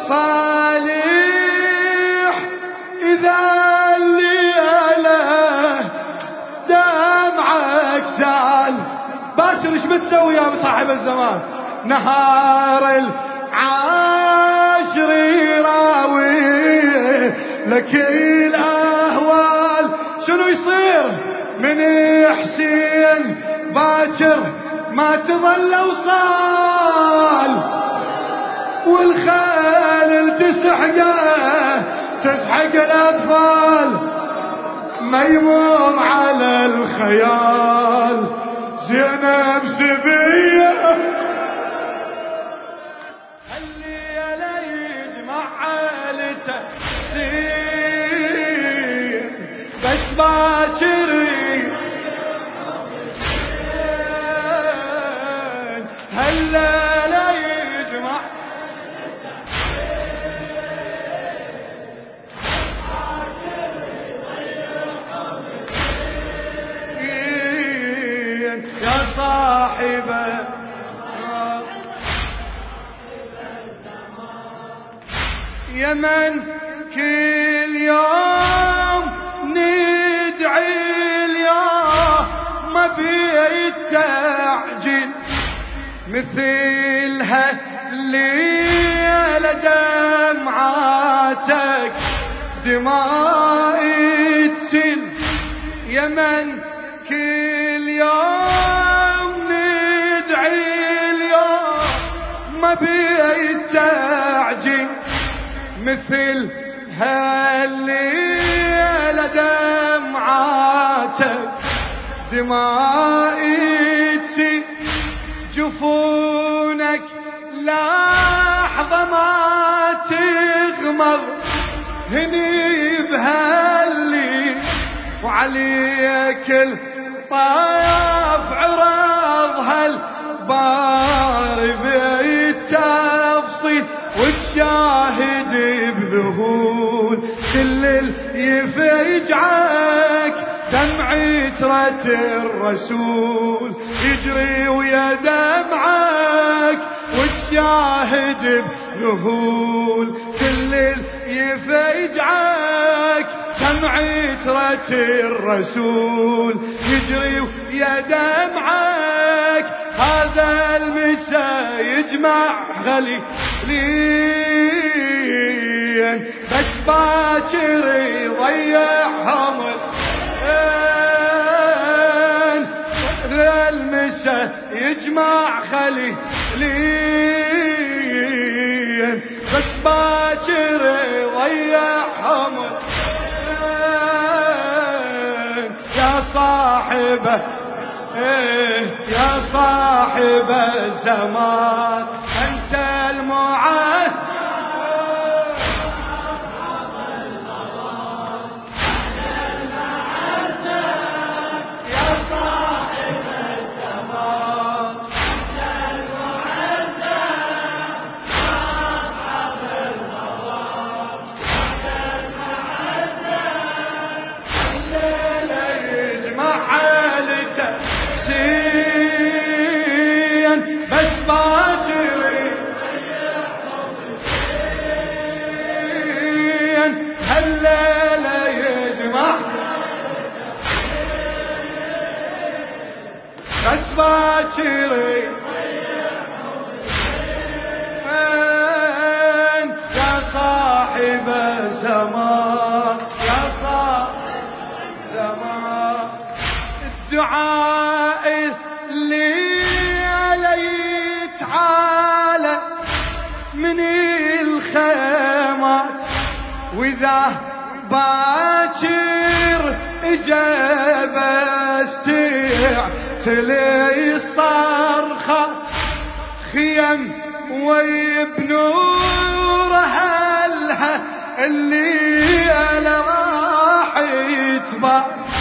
صالح إذا الليلة دمعك سال. باشر ايش بتسوي يا صاحب الزمان؟ نهار العاشر يراوي لك الأهوال. شنو يصير من حسين باكر ما تظل وصال، والخيل تسحق الأطفال. ميمون على الخيال زينب سبية. الليلة يجمع عائلته حسين بس باكر هالليلة يجمع يا صاحبه يمن كل يوم ندعي اليوم ما بيتعجل مثلها الليلة دمعاتك دمائي تسل. يمن كل يوم ندعي اليوم ما بيتعجل مثل هالليلة دمعاتك دمائي تسل. جفونك لحظة ما تغمض هني بهالليل وعليك الطاف عرض هالبار بالتفصيل وتشاهد بذهول كل يفجعك دمعة الرسول يجري ويا دمعك وتشاهد بذهول كل يفجعك دمعة الرسول يجري ويا دمعك. هذا المساء يجمع غليلين بس باكر يضيعهم. هذا المساء يجمع خليلين بس باكر يضيعهم. يا صاحبه يا صاحب الزمان أنت المعاد. يا صاحب الزمان أنت المعاد أصحاب الغرام أنت المعاد. الليلة يجمع عائلته بس باكر هالليلة يجمع بس باكر يا صاحب الزمان يا صاحب الزمان. الدعاء اللي تعالى من الخيمات وإذا باكر إجاب تلي الصرخات خيم ويبنور هلها اللي أنا راح يتبع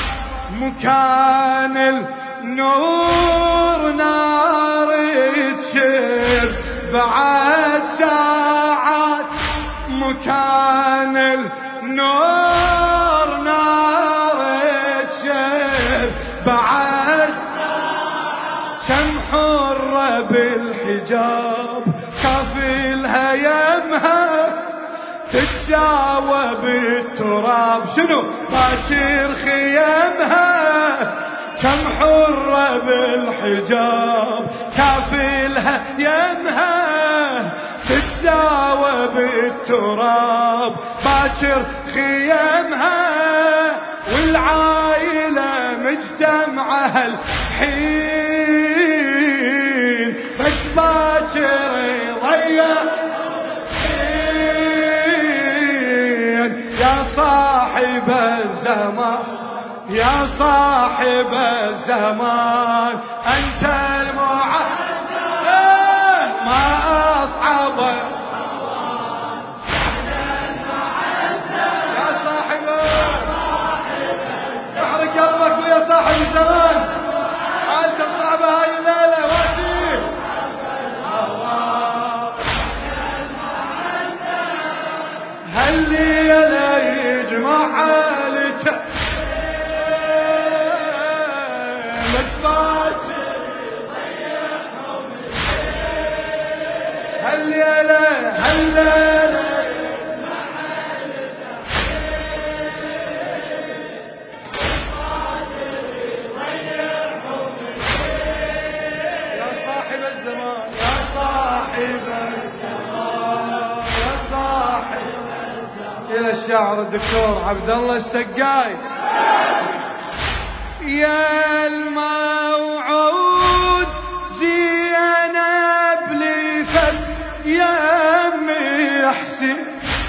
مكان النور نار تشير بعد ساعات مكان النور نار تشير بعد كم حرة بالحجاب كافلها يمها تتساوى بالتراب. شنو باكر خيامها كم حرة بالحجاب كافلها يمها تتساوى بالتراب. باكر خيامها والعائلة مجتمعها الحين بس باكر يضيع يا صاحب الزمان يا صاحب الزمان أنت المعد ما أصعب يا صاحب احرق قلبك ويا صاحب الزمان. حالته الصعبة هاي الليلة واسي هالليلة يجمع حالته هالليلة يا صاحب الزمان يا صاحب الزمان يا صاحب الزمان. إلى الشاعر الدكتور عبد الله السقاي. يا الموعود زينب لفت يا أمي حسين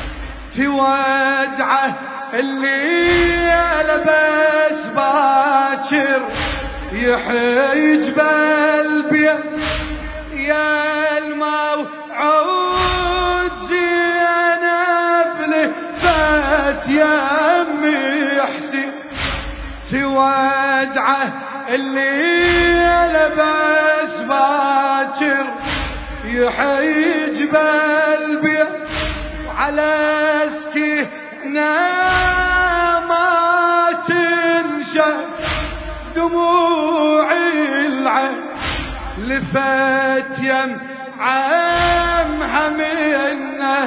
تودعه اللي لبس باكر يحيج بالبيت. يا الموعود زينب لفت يا أمي حسين تودعه اللي لبس باكر يحيج بالبيت. وعلى سكينة ما تنشف دموع العين لفت يم عمها منه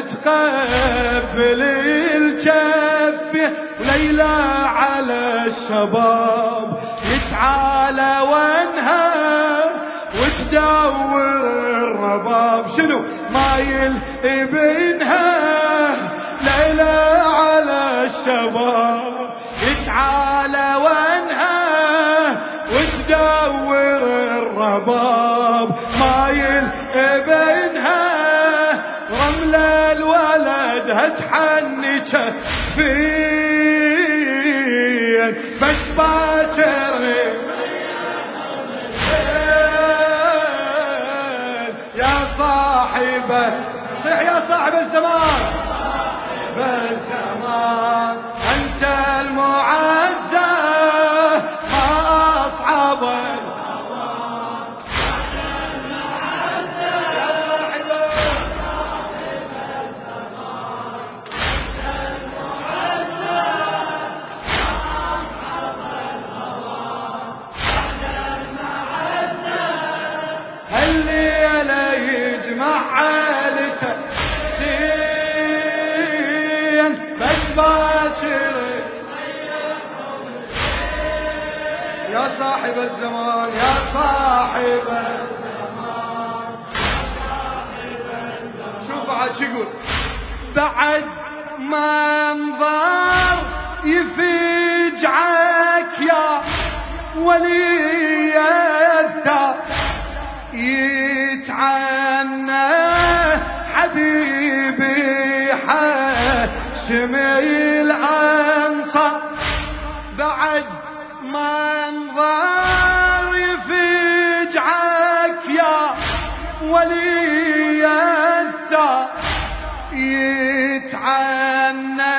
تقبل الكف. وليلى على الشباب يتعالى وانها وتدور الرباب. شنو مايل ابنها ليلى على الشباب يتعالى وانها وتدور الرباب. مايل ابنها رمل الولد هتحنك فين بس باكر يا صاحب صيح يا صاحب الزمان بالزمان أنت المعزى ما أصعب الليلة يجمع عائلته سين بس باكر يا صاحب الزمان يا صاحب الزمان. شوف بعد شو يقول بعد ما انظر يفجعك يا ولي الثار يتعنى حبيبي حاشم الأنصار. بعد ما انظر يفجعك يا ولي الثار يتعنى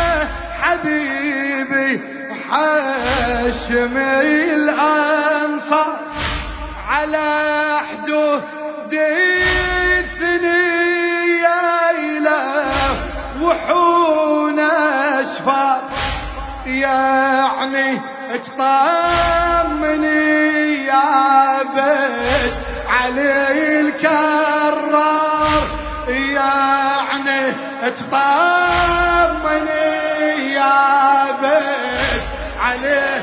حبيبي حاشم الأنصار. على حدود الثنية إلى وحون أشفار يعني اطمني يا بيت علي الكرار يعني يعني تطمني يا بيت عليه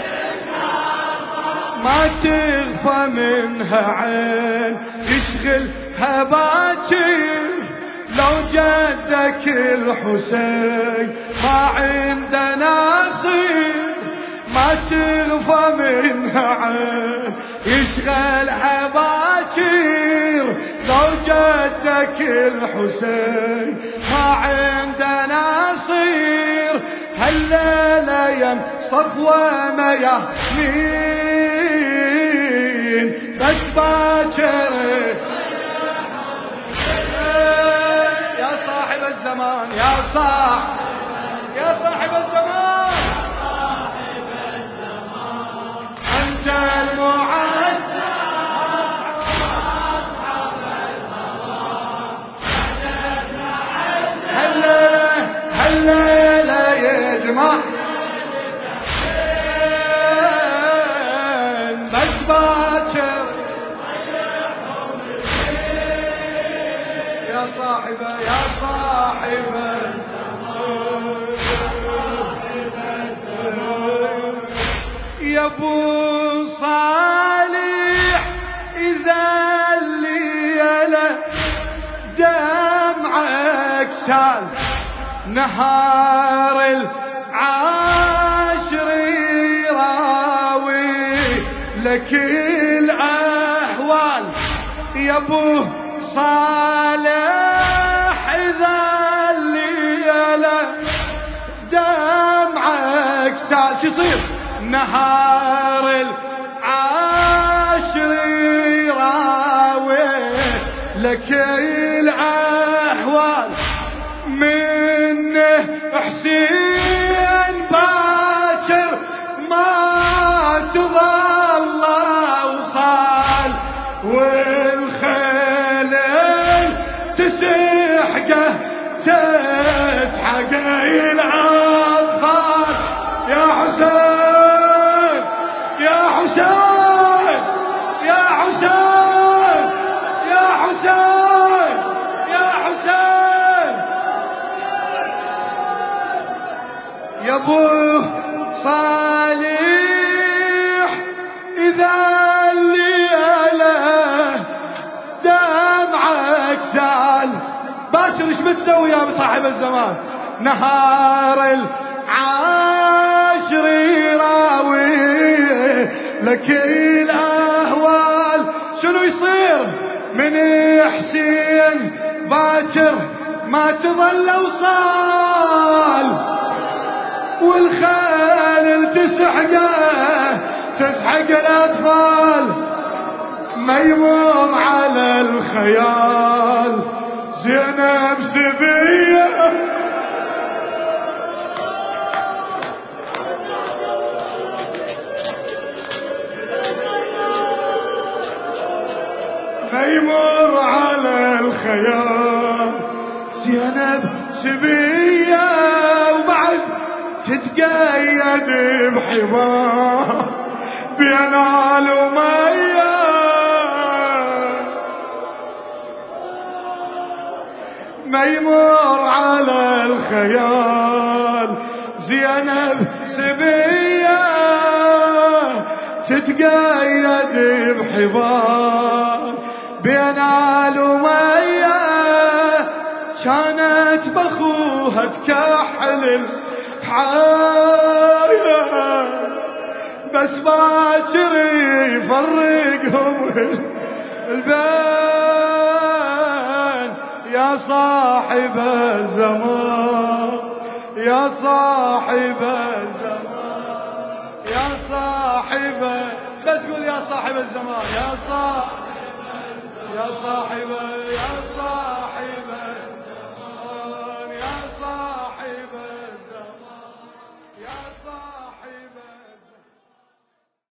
ما تغفى منها عين يشغلها باكر لو جدك الحسين ما عنده ناصير ما تغفى منها عين يشغلها باكر لو جدك الحسين ما عنده ناصير هالليلة يم صفوة ميامين بس باكر يا صاحب الزمان يا صاحب الزمان أنت المعد هالليلة يجمع بس باكر يا صاحبه يا ابو صالح اذا الليله دمعك سال نهار العاشر يراوي لك الاحوال يا ابو صالح اذا الليله دمعك سال شو يصير نهار العاشر يراوي لك الاحوال من حسين باكر ما تظل وصال والخيل تسحقه الأطفال يا حسين يا حسين يا حسين يا حسين يا حسين يا ابو صالح اذا الليله دمعك سال باكر ايش بتسوي يا صاحب الزمان نهار العاشر يراوي لك الاهوال شنو يصير من حسين باكر ما تظل وصال والخيل تسحق الاطفال ما يمر على الخيال زينب سبيه ما يمر على الخيال زينب سبيه وبعد تتقيد بحمار بينال ومية ما يمر على الخيال زينب سبيه تتقيد بحبال بينال ومية كانت بخوها تكحل الحياة بس باكر يفرقهم البين يا صاحب الزمان يا صاحب الزمان يا صاحب بس قول يا صاحب الزمان يا صاحب